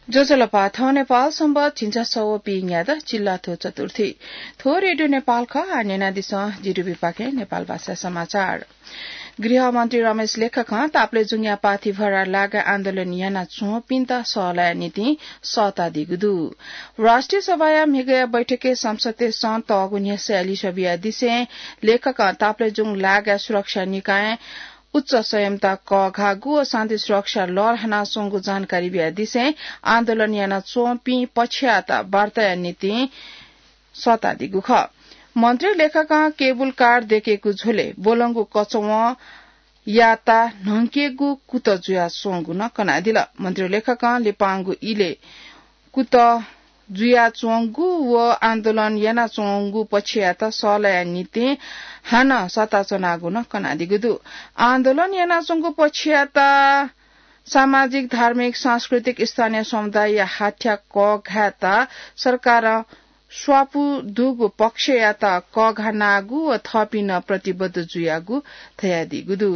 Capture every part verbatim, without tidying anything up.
जोजलपाथ नेपाल सम्बत छिन्छ सौ पिङयाद जिल्ला थो चतुर्थी थो रेडियो नेपाल ख आनेना दिस जिरुबी पाके नेपाल भाषा समाचार गृह मन्त्री रमेश लेखक ताप्ले जुङ्या पाथी भरा लागा आन्दोलन याना चो पिन्ता सहलाया नीति सता दिगुदु राष्ट्रिय सभाया मिगया बैठके संसदे सं तगुनिया सयाली सबिया दिसे लेखक ताप्ले जुङ लागा सुरक्षा निकाय उच्च संयमता क घागु शान्ति सुरक्षा लर हना सोंगु जानकारी बिया दिसे आन्दोलन याना चोपी पछ्याता वार्ता नीति सता दिगु ख मन्त्री लेखक केबुल कार्ड देखेको झोले बोलंगु कचव याता नंकेगु कुत जुया सोंगु न कनादिला मन्त्री लेखक लेपांगु इले कुत जुया चोंगु व आन्दोलन याना चोंगु पछ्याता सलया नीति हाना सता चनागु न कनादिगुदु आन्दोलन याना चोंगु पछ्याता सामाजिक धार्मिक सांस्कृतिक स्थानीय समुदाय या हाठ्या क घाता सरकार स्वापु दुगु पक्ष याता क घनागु व थपिन प्रतिबद्ध जुयागु थयादिगुदु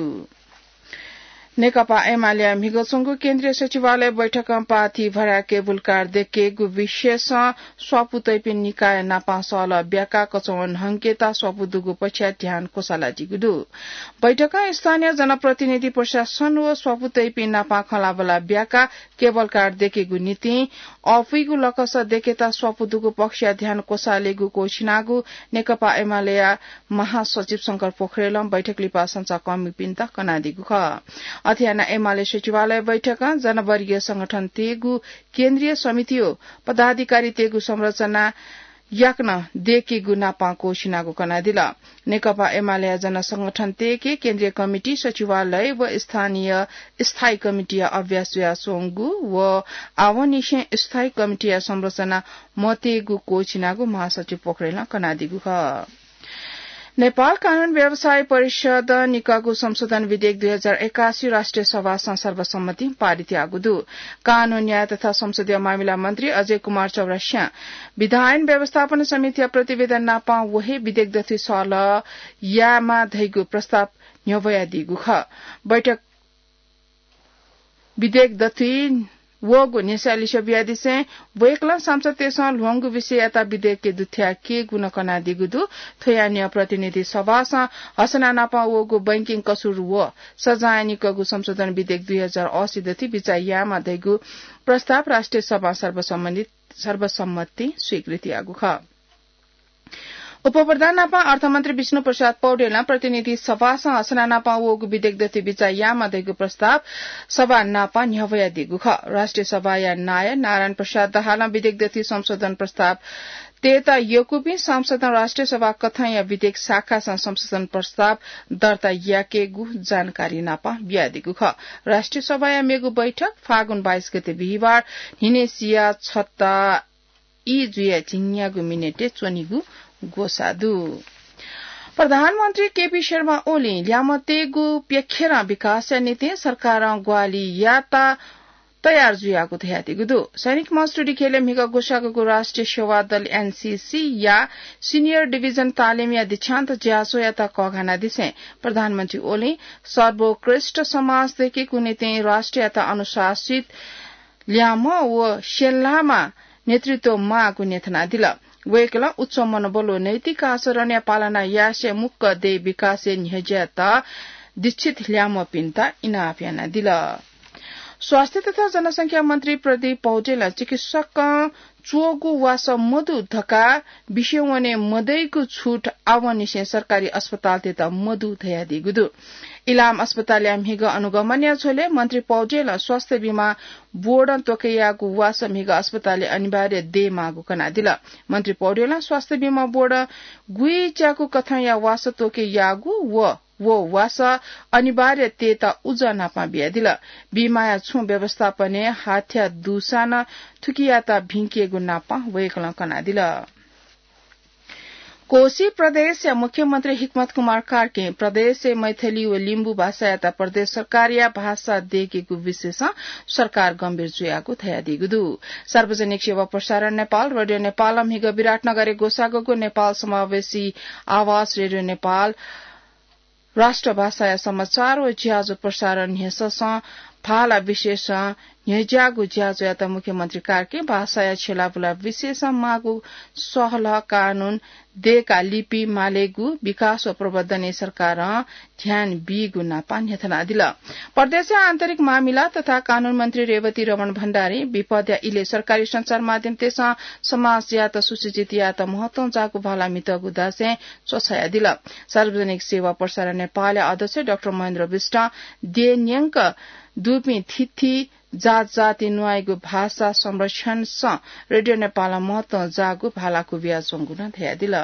नेकपा एमाले मिगोसंगु केन्द्रीय सचिवालय बैठक पाथी भरा केबुल कार देखेगु विशेष स्वापु तैपिन निकाय नापा सल ब्याका कचवन हंकेता स्वापु दुगु पछ्या ध्यान कोसाला जिगुदु बैठक स्थानीय जनप्रतिनिधि प्रशासन व स्वापु तैपिन नापा खलाबला ब्याका केबल कार देखेगु नीति अफुइगु लकस देखेता स्वापु दुगु पक्ष्या ध्यान कोसालेगु कोछिनागु नेकपा एमाले महासचिव शंकर पोखरेल बैठक लिपा संचा कमी पिन्ता कनादिगु ख अथियाना एमाले सचिवालय बैठक जनवर्गीय संगठन तेगु केन्द्रीय समितियो पदाधिकारी तेगु संरचना याक्न देखेगु नापा कोशिनागु कनादिला नेकपा एमाले जन संगठन तेके केन्द्रीय कमिटी सचिवालय व स्थानीय स्थायी कमिटी अभ्यास सोंगु व आवनिशे स्थायी कमिटी संरचना मतेगु कोशिनागु महासचिव पोखरेल कनादिगु ख नेपाल कानून व्यवसाय परिषद निकागु संशोधन विधेयक दुई हजार एकासी राष्ट्रिय सभा सर्वसम्मति पारित आगुदु कानून न्याय तथा संसदीय मामिला मन्त्री अजय कुमार चौरसिया विधायन व्यवस्थापन समिति प्रतिवेदन नापा वहे विधेयक दथि सल यामा धैगु प्रस्ताव न्यवया दिगु ख बैठक विधेयक दथि वगु निसालिस बियादिसे वेकला सांसद तेसा लुंगु विषयता विधेयक के दुथ्या के गुण कना दिगुदु थयान्य प्रतिनिधि सभा सा हसना नापा वगु बैंकिङ कसुर व सजायनिकगु संशोधन विधेयक दुई हजार अस्सी दथि विचायामा दैगु प्रस्ताव राष्ट्रिय सभा सर्वसम्मति सर्वसम्मति स्वीकृति आगु ख उपप्रधान नापा अर्थमन्त्री विष्णु प्रसाद पौडेल प्रतिनिधि सभा हसना नापा वगु विधेयक दथि विचायामा दैगु प्रस्ताव सभा नापा न्यवया दिगु ख राष्ट्रिय सभा या नाय नारायण प्रसाद दहाल विधेयक दथि संशोधन प्रस्ताव तेता योकुपी सांसद राष्ट्रिय सभा कथा या विधेयक शाखा संशोधन प्रस्ताव दर्ता याकेगु जानकारी नापा बियादिगु ख राष्ट्रिय सभा या मेगु बैठक फागुन बाइस गते बिहिबार हिनेसिया छत्ता ई जुया चिन्यागु मिनेटे चोनिगु गोसादु प्रधानमन्त्री केपी शर्मा ओली ल्यामतेगु प्यखेरा विकास नीति सरकार ग्वाली याता तयार जुयागु थयातिगुदु सैनिक मजदूरी खेले मिगा गोसागु राष्ट्रिय सेवा दल एनसीसी या सीनियर डिभिजन तालिम या दीक्षान्त ज्यासो याता कघाना दिसे प्रधानमन्त्री ओली सर्वोत्कृष्ट समाज देखेको नीति राष्ट्रिय याता अनुशासित ल्याम व शेल्लामा नेतृत्व मागु नेथना दिला वेकला उच्च मनोबल नैतिक आचरण पालना यासे मुक्क दे विकासे निहज्याता दीक्षित ल्याम पिन्ता इनाफ्याना दिला स्वास्थ्य तथा जनसंख्या मन्त्री प्रदीप पौडेल चिकित्सक चोगु वास मधु धका विषयवने मदैको छूट आवनिसे सरकारी अस्पताल तेता मधु थया दिगुदु इलाम अस्पताल यामहिग अनुगमन्य छोले मन्त्री पौडेल स्वास्थ्य बीमा बोर्ड तोकेयागु वास मिग अस्पताल अनिवार्य दे मागु कना दिला मन्त्री पौडेल स्वास्थ्य बीमा बोर्ड गुई चाकु कथा या वास तोके यागु व वो वास अनिवार्य तेता उजा नापा बियादिला बीमाया छु व्यवस्थापने हाथ्या दुसाना थुकियाता भिंकिएगु नापा वेकला कनादिला कोशी प्रदेश या मुख्यमन्त्री हिकमत कुमार कार्के प्रदेश से मैथिली व लिम्बू भाषा याता प्रदेश सरकार या भाषा देखेको विशेष सरकार गम्भीर जुयाको थया दिगुदु सार्वजनिक सेवा प्रसारण नेपाल रेडियो नेपाल हिग विराटनगर गोसागोको नेपाल समावेशी आवाज रेडियो नेपाल राष्ट्र भाषा समाचार व ज्याजो प्रसारण हेसस भाला विशेष न्यजागु ज्याजो यात मुख्यमन्त्री कार्के भाषा छेलाबुला विशेष मागु सहल कानून देका लिपि मालेगु विकास व प्रवर्धन सरकार ध्यान बिगु नापान यथना दिल प्रदेश आन्तरिक मामिला तथा कानून मन्त्री रेवती रमण भण्डारी विपद्या इले सरकारी संचार माध्यम तेस समाज यात सुसूचित यात महत्व जागु भाला मितगु दासे चोछाया दिल सार्वजनिक सेवा प्रसारण नेपाल अध्यक्ष डाक्टर महेन्द्र विष्ट देन्यंक दुपी थिथि जात जाति नुवाईगु भाषा संरक्षण स रेडियो नेपाल महत्व जागु भालाको व्याजंगु न थया दिल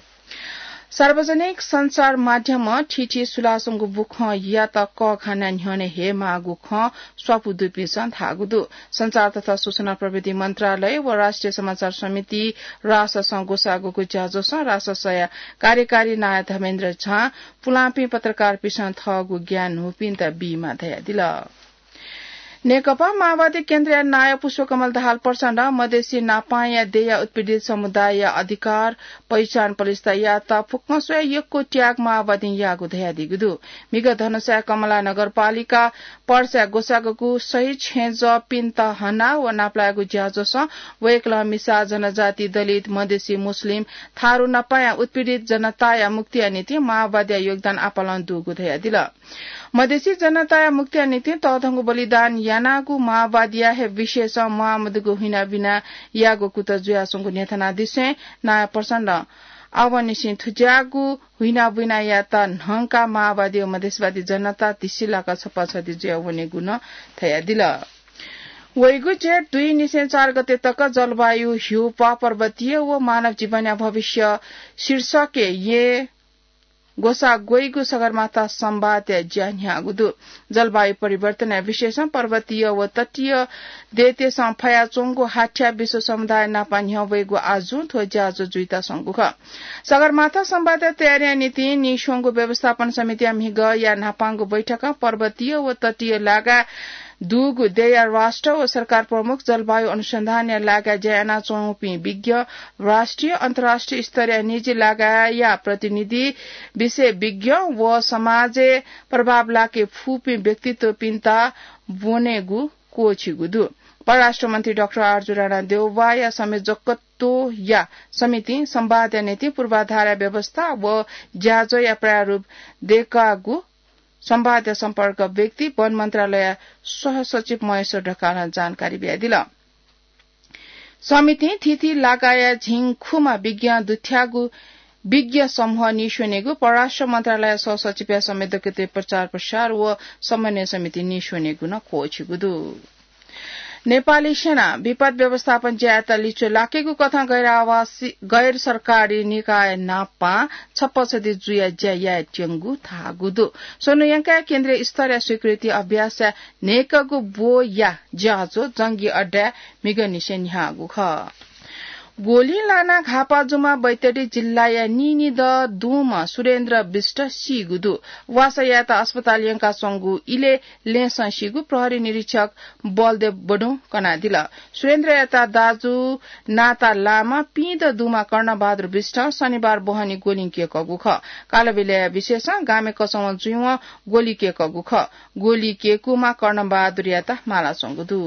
सार्वजनिक संचार माध्यम ठिठी सुलासंगु बुख या त क खाना न्हने हे मागु ख स्वापु दुपी सन थागुदु संचार तथा सूचना प्रविधि मन्त्रालय व राष्ट्रिय समाचार समिति रास संगोसागुको ज्याजो स रास सया कार्यकारी नायक धर्मेन्द्र झा पुलापी पत्रकार पिसन थगु ज्ञान हुपिन त बीमा थया दिल नेकपा माओवादी केन्द्रीय नायक पुष्पकमल दाहाल प्रचण्ड मधेसी नापाया देया उत्पीडित समुदाय अधिकार पहिचान पलिस्ता याता फुक्मसोया यक्को ट्याग माओवादी यागु धया दिगुदु मिग धनुषा कमला नगरपालिका पर्सा गोसागु सही छेज पिन्त हना व नाप्लागु ज्याजोस वेकल मिसा जनजाति दलित मधेसी मुस्लिम थारू नपाया उत्पीडित जनताया मुक्ति नीति माओवादी योगदान आपालन दुगु धया दिल मधेसी जनताया मुक्ति नीति तथंगु बलिदान यानागु माओवादिया हे विशेष मोहम्मदगु हिना बिना यागु कुत जुयासंगु नेथना दिसे नाय प्रचण्ड आवनिसिन थुज्यागु हुइना बिना याता नहंका माओवादी मधेसवादी जनता तिसिलाका छपछदी ज्यावने गुण थया दिल वैगु जेठ दुई निसे चार गते तक जलवायु हिउपा पर्वतीय व मानव जीवन या भविष्य शीर्षके ये गोसा गोइगु सगरमाथा संवाद ज्यान्यागुदु जलवायु परिवर्तन विशेष पर्वतीय व तटीय देते संफया चोंगु हाठ्या विश्व समुदाय नापान्य वेगु आजु थो ज्याजो जुइता संगुख सगरमाथा संवाद तयारी नीति निशोंगु व्यवस्थापन समिति अमिग या नापांगु बैठक पर्वतीय व तटीय लागा दुगु देया राष्ट्र व सरकार प्रमुख जलवायु अनुसंधान लागा जयाना चौपी विज्ञ राष्ट्रिय अन्तर्राष्ट्रिय स्तरीय निजी लगाया प्रतिनिधि विषय विज्ञ व समाजे प्रभाव लाके फूपी व्यक्तित्व पिन्ता बोनेगु कोछिगुदु परराष्ट्र मन्त्री डाक्टर आरजु राणा देउवा या संयोजकत्व या समिति संवाद नीति पूर्वाधार व्यवस्था व ज्याजो या प्रारूप देकागु संवाद सम्पर्क व्यक्ति वन मन्त्रालय सहसचिव महेश्वर ढकाल जानकारी दिल समिति थिथि लगाया झिङखुमा विज्ञ दुथ्यागु विज्ञ समूह निशोनेगु परराष्ट्र मन्त्रालय सहसचिव संवेदकते प्रचार प्रसार व समन्वय समिति निशोनेगु न कोछिगुदु नेपाली सेना विपद व्यवस्थापन ज्याता लिचो लाकेगु कथा गैर आवासी गैर सरकारी निकाय नापा छप्पछदी जुया ज्या ट्यंगु थागुदु सोनुयंका केन्द्रीय स्तरीय स्वीकृति अभ्यास नेकगु बो या ज्याजो जंगी अड्डा मिगनिसे न्यागु ख गोली लाना घापाजुमा बैतडी जिल्ला या निनी द दुमा सुरेन्द्र विष्ट सिगुदु वासयाता अस्पताल यंका संगु इले लेस सिगु प्रहरी निरीक्षक बलदेव बडौ कना दिल सुरेन्द्र याता दाजु नाता लामा पिद दुमा कर्णबहादुर विष्ट शनिबार बहनी गोली के कगु ख कालबेले विशेष गामे कसम जुइव गोली के कगु ख गोली के कुमा कर्णबहादुर याता माला संगुदु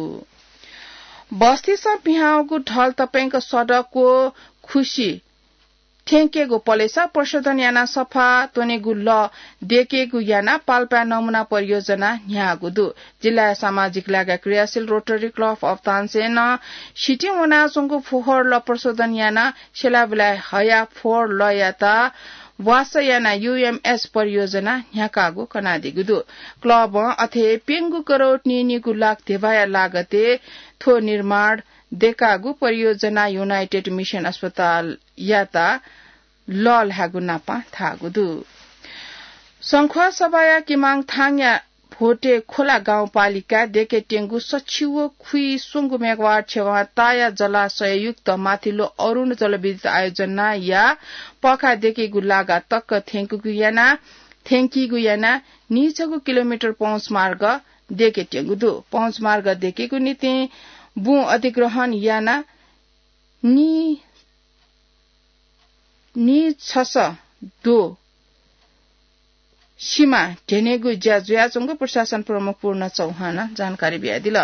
बस्ती स पिहाउगु ढल तपाईंको सडकको खुशी ठेंकेगु पलेसा प्रशोधन याना सफा तोनेगु ल देकेगु याना पाल्पा नमुना परियोजना न्यागुदु जिल्ला सामाजिक लागा क्रियाशील rotary club of Tansen city मोनासंगु फोहर ल प्रशोधन याना सेलाबला हया फोर ल याता वासयाना यूएमएस परियोजना न्याकागु कनादिगुदु क्लब अथे पेंगु करोड निनिगु लाख देवाया लागते थो निर्माण देकागु परियोजना यूनाइटेड मिशन अस्पताल याता लल हागु नापा थागुदु संखुवा सभाया किमाङ थाङया भोटे खोला गाउँपालिका देके टेंगु सचिव खुई सुंगु मेघवाट छेवा ताया जलाशय युक्त माथिल्लो अरुण जलविद्युत आयोजना या पखा देकेगु लागा तक्क थेंकुगु याना थेंकीगु याना नीचगु किलोमिटर पहुँच मार्ग देके टेंगु दु पहुँच मार्ग देकेगु नीति बु अधिग्रहण याना नी नी छस दो सीमा ढेनेगु ज्याजुयाचंगु प्रशासन प्रमुख पूर्ण चौहान जानकारी दिल।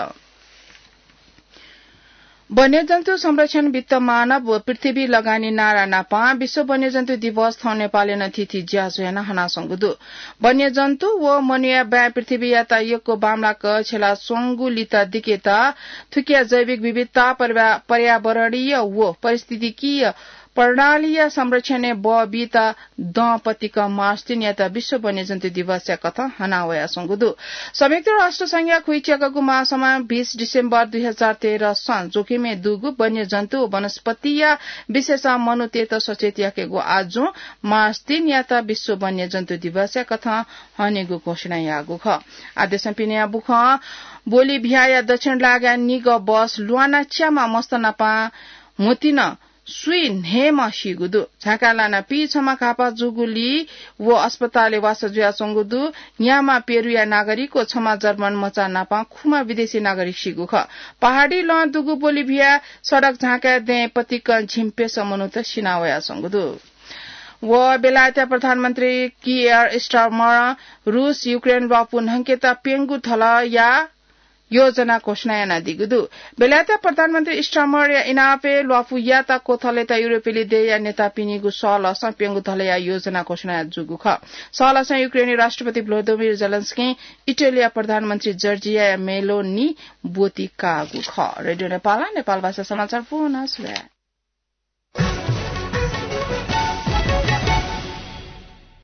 वन्यजन्तु संरक्षण वित्त मानव व पृथ्वी लगानी नारा नापा विश्व वन्यजन्तु दिवस थौ नेपाली तिथि ज्याजुयाना हना संगुदु वन्यजन्तु व मनुया ब्या पृथ्वी याता यको बामला क छेला सोंगु लिता दिकेता थुकिया जैविक विविधता पर्यावरणीय व पारिस्थितिकीय प्रणालीय संरक्षण बीता दपतिक मार्च तीन याता विश्व वन्यजन्तु दिवस कथा हनावया संगुदु संयुक्त राष्ट्र संघ खुइचियाको महासभा बीस डिसेम्बर दुई हजार तेह्र सन जोखिमे दुगु वन्यजन्तु वनस्पतीय विशेष मनुतेत सचेत याकेगो आज मार्च तीन याता विश्व वन्यजन्तु दिवस कथा हनेगु घोषणा यागु ख आदेश पिनिया बुख बोलिभिया या दक्षिण लागा निग बस लुआना च्यामा मस्तनापा मोतिन सुई नेमा शिगुदु झाकालाना पी छमा खापा जुगुली वो अस्पताले वासजुया संगुदु यामा पेरुया नागरिकको छमा जर्मन मचा नापा खुमा विदेशी नागरिक शिगु ख पहाडी ल दुगु बोलिभिया सडक झाका दे पतिक झिम्पे समनुत सिनावया संगुदु व बेलायत प्रधानमन्त्री कियर स्टारमर रूस युक्रेन व पुनहंकेता पेंगु थला या योजना घोषणा याना दिगुदु बेलायत प्रधानमन्त्री स्टारमर या इनापे लफु याता कोथलेता युरोपेली देया नेता पिनिगु सल संपेंगु थलया योजना घोषणा जुगु ख सल स युक्रेनी राष्ट्रपति भ्लोदिमिर जेलेन्स्की इटालिया प्रधानमन्त्री जर्जिया मेलोनी बोती कागु ख रेडियो नेपाल नेपाल भाषा समाचार पुनः सुने।